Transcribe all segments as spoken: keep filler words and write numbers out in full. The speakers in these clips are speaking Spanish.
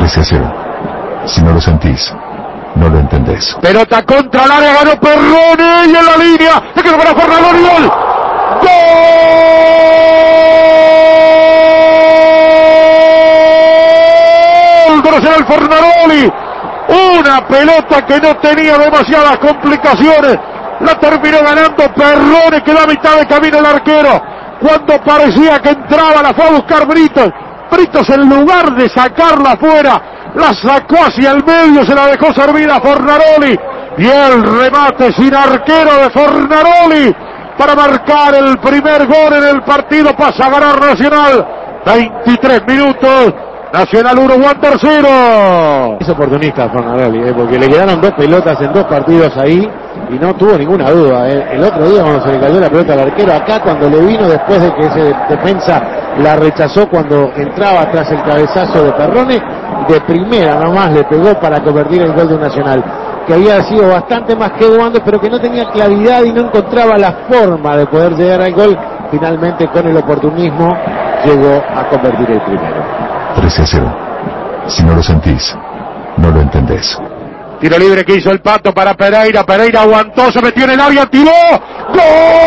trece a cero. Si no lo sentís, no lo entendés. Pelota contra el área, ganó Perrone y en la línea. Se quedó para Fornaloli. ¡Gol! ¡Gol! ¡Gol de Fornaloli! Una pelota que no tenía demasiadas complicaciones. La terminó ganando Perrone, quedó a mitad de camino el arquero. Cuando parecía que entraba, la fue a buscar Britos. Britos, en lugar de sacarla afuera, la sacó hacia el medio, se la dejó servir a Fornaloli. Y el remate sin arquero de Fornaloli para marcar el primer gol en el partido. Pasa a ganar Nacional. veintitrés minutos. Nacional uno, Wander cero. Es oportunista Fornaloli, ¿eh? Porque le quedaron dos pelotas en dos partidos ahí y no tuvo ninguna duda. ¿eh? El otro día cuando se le cayó la pelota al arquero, acá cuando le vino después de que ese defensa la rechazó cuando entraba tras el cabezazo de Perrone, de primera nomás le pegó para convertir el gol de Nacional, que había sido bastante más que Wander, pero que no tenía claridad y no encontraba la forma de poder llegar al gol. Finalmente con el oportunismo llegó a convertir el primero. trece a cero. Si no lo sentís, no lo entendés. Tiro libre que hizo el Pato para Pereira. Pereira aguantó, se metió en el área, tiró. ¡Gol!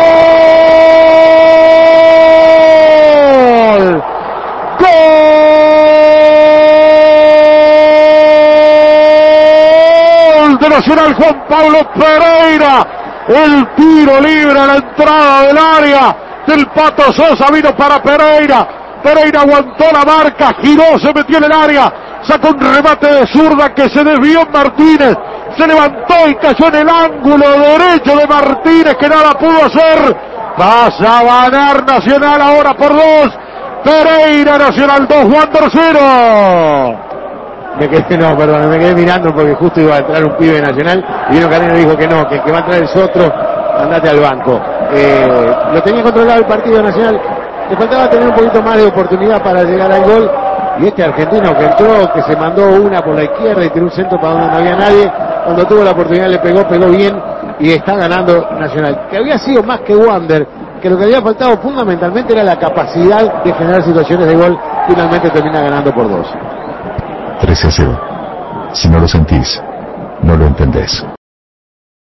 ¡Gol de Nacional! Juan Pablo Pereira. El tiro libre a la entrada del área del Pato Sosa vino para Pereira. Pereira aguantó la marca, giró, se metió en el área, sacó un remate de zurda que se desvió Martínez, se levantó y cayó en el ángulo derecho de Martínez, que nada pudo hacer. Pasa a ganar Nacional ahora por dos. Pereira, Nacional dos, Wander cero. Me quedé, no, perdón, me quedé mirando porque justo iba a entrar un pibe Nacional y vino Canelo y dijo que no, que el que va a entrar es otro, andate al banco. Eh, lo tenía controlado el partido Nacional. Le faltaba tener un poquito más de oportunidad para llegar al gol. Y este argentino que entró, que se mandó una por la izquierda y tiró un centro para donde no había nadie, cuando tuvo la oportunidad le pegó, pegó bien y está ganando Nacional. Que había sido más que Wander, que lo que había faltado fundamentalmente era la capacidad de generar situaciones de gol. Finalmente termina ganando por dos. trece a cero. Si no lo sentís, no lo entendés.